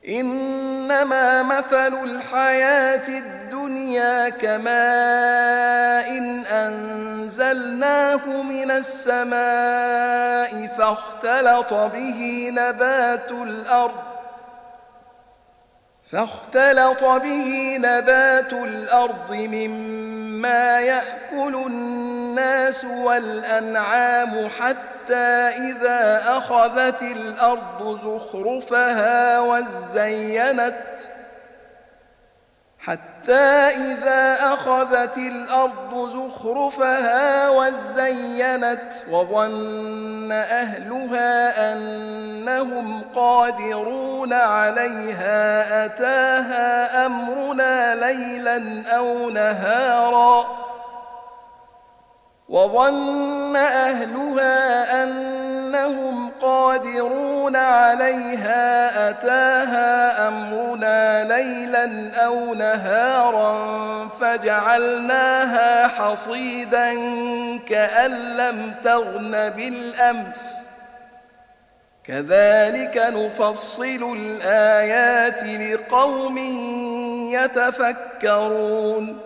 إنما مثل الحياة الدنيا كماء أنزلناه من السماء فاختلط به نبات الأرض مما يأكل الناس والأنعام حتى إذا أخذت الأرض زخرفها وزينت وظن أهلها أنهم قادرون عليها أتاها أمرنا ليلا أو نهارا فجعلناها حصيدا كأن لم تغن بالأمس كذلك نفصل الآيات لقوم يتفكرون